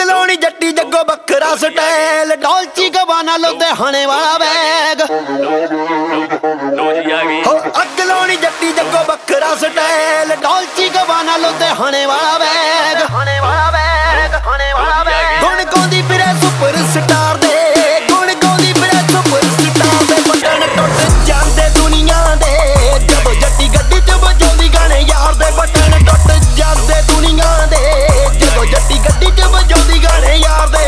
ਲਾਉਣੀ ਜੱਟੀ ਜੱਗੋ ਵੱਖਰਾ ਸਟਾਈਲ ਡੋਲਚੀ ਗਵਾਨਾ ਲੁਧਿਆਣੇ ਵਾਲਾ ਬੈਗ ਹੋ ਅੱਗ ਲਾਉਣੀ ਜੱਟੀ ਜੱਗੋ ਵੱਖਰਾ ਸਟਾਈਲ ਡੋਲਚੀ ਗਵਾਨਾ ਲੁਧਿਆਣੇ ਵਾਲਾ ਬੈਗ ਗੁਣ ਗਾਉਂਦੀ ਫਿਰੇ ਸੁਪਰ ਸਟਾਰ ਦੇ ਗੁਣ ਗਾਉਂਦੀ ਫਿਰੇ ਸੁਪਰ ਸਟਾਰ ਦੇ ਬਟਨ ਟੁੱਟ ਜਾਂਦੇ ਦੁਨੀਆ ਦੇ ਜਦੋਂ ਜੱਟੀ ਗੱਡੀ 'ਚ ਵਜਾਉਂਦੀ ਗਾਣੇ ਯਾਰ ਦੇ ਬਟਨ ਟੁੱਟ ਜਾਂਦੇ ਦੁਨੀਆ ਦੇ ਜਦੋਂ ਜੱਟੀ ਗੱਡੀ 'ਚ ਵਜਾਉਂਦੀ ਗਾਣੇ ਯਾਰ ਦੇ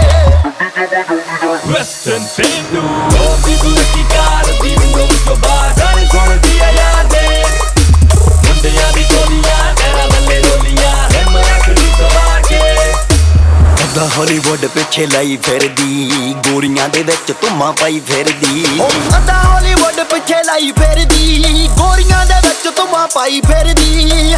Western Pendu Ouvi daqui cara de novo sobar Gane suonati a yade Mundiਆਂ ਦੀ ਟੋਲੀਆਂ ਤੇਰਾ ਬੱਲੇ ਰੋਲੀਆਂ ਰਹਿਮ ਰੱਖਦੀ ਸਵਾ ਕੇ ਅੱਧਾ ਹਾਲੀਵੁੱਡ ਪਿੱਛੇ ਲਈ ਫਿਰਦੀ ਗੋਰੀਆਂ ਦੇ ਵਿੱਚ ਧੁੰਮਾਂ ਪਾਈ ਫਿਰਦੀ ਅੱਧਾ ਹਾਲੀਵੁੱਡ ਪਿੱਛੇ ਲਈ ਫਿਰਦੀ ਗੋਰੀਆਂ ਦੇ ਵਿੱਚ ਧੁੰਮਾਂ ਪਾਈ ਫਿਰਦੀ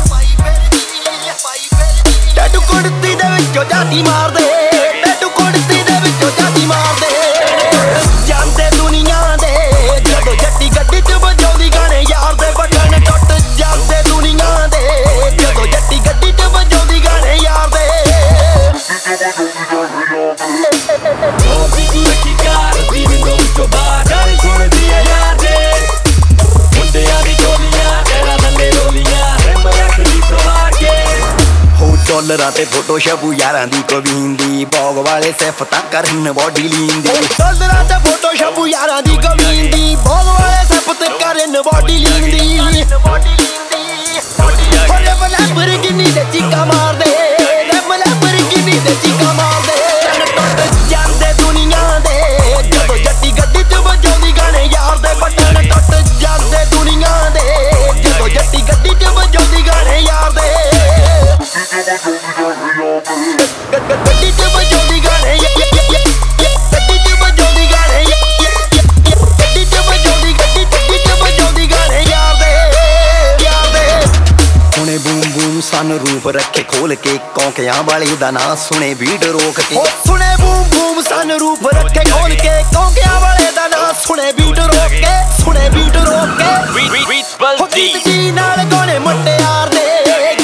ਟੈਟੂ ਕੁੜਤੀ ਦੇ ਵਿੱਚੋਂ ਜਾਤੀ ਮਾਰਦੇ ਟੈਟੂ ਕੁੜਤੀ ਦੇ ਵਿੱਚੋਂ ਜਾਤੀ ਮਾਰਦੇ ਜਾਂਦੇ ਦੁਨੀਆ ਦੇ ਜਦੋਂ ਜੱਟੀ ਗੱਡੀ 'ਚ ਵਜਾਉਂਦੀ ਗਾਣੇ ਯਾਰ ਦੇ ਬਟਨ ਟੁੱਟ ਜਾਂਦੇ ਦੁਨੀਆ ਦੇ ਜਦੋਂ ਜੱਟੀ ਗੱਡੀ 'ਚ ਵਜਾਉਂਦੀ ਗਾਣੇ ਯਾਰ ਦੇ Ouvi daqui cara de novo sobar Gane suonati a yade Mundiਆਂ ਦੀ ਟੋਲੀਆਂ ਤੇਰਾ ਬੱਲੇ ਰੋਲੀਆਂ ਰਹਿਮ ਰੱਖਦੀ ਸਵਾ ਕੇ ਹੋ ਡਾਲਰਾਂ ਤੇ ਫੋਟੋ ਛਪੂ ਯਾਰਾਂ ਦੀ ਕਵੀਨ ਦੀ ਬੌਗ ਵਾਲੇ ਸਿਫਤਾਂ ਕਰਨ ਬੋਡੀ ਲੀਨ ਦੀ ਡਾਲਰਾਂ ਤੇ ਫੋਟੋ ਛਪੂ ਯਾਰਾਂ ਦੀ ਕਵੀਨ ਦੀ ਬੌਗ ਵਾਲੇ ਸਿਫਤ ਕਰਨ ਬੋਡੀ ਲੀਨ ਦੀ ਹੋਲੇ ਬਲੈਬਰ ਕਿੰਨੀ ਤੇ ਚੀਕਾ ਮਾਰਦੇ ਰੇ ਬਲੈਬਰ ਕਿੰਨੀ ਤੇ ਚੀਕਾ ਮਾਰਦੇ ਟੁੱਟ ਜਾਂਦੇ ਦੁਨੀਆ ਦੇ ਜਦੋਂ ਜੱਟੀ ਗੱਡੀ 'ਚ ਵਜਾਉਂਦੀ ਗਾਣੇ ਯਾਰ ਦੇ ਬਟਨ ਟੁੱਟ ਜਾਂਦੇ ਦੁਨੀਆ ਦੇ ਜਦੋਂ ਜੱਟੀ ਗੱਡੀ 'ਚ ਵਜਾਉਂਦੀ ਗਾਣੇ ਯਾਰ ਦੇ ਗੱਡੀ 'ਚ ਵਜਾਉਂਦੀ ਗਾਣੇ ਗੱਡੀ 'ਚ ਵਜਾਉਂਦੀ ਗਾਣੇ ਗੱਡੀ 'ਚ ਵਜਾਉਂਦੀ ਗਾਣੇ ਯਾਰ ਦੇ ਹੁਣੇ ਬੂਮ ਬੂਮ ਸਨ ਰੂਪ ਰੱਖੇ ਖੋਲ ਕੇ ਕੌਂਕਿਆਂ ਵਾਲੇ ਦਾ ਨਾਂ ਸੁਣੇ ਬੀਟ ਰੋਕ ਕੇ ਸੁਣੇ ਬੂਮ ਬੂਮ ਸਨ ਰੂਪ ਰੱਖੇ ਖੋਲ ਕੇ ਕੌਂਕਿਆਂ ਵਾਲੇ ਦਾ ਨਾਂ ਸੁਣੇ ਬੀਟ ਰੋਕ ਕੇ Beat ਜੀ ਨਾਲ ਗਾਣੇ ਮੁਟਿਆਰ ਦੇ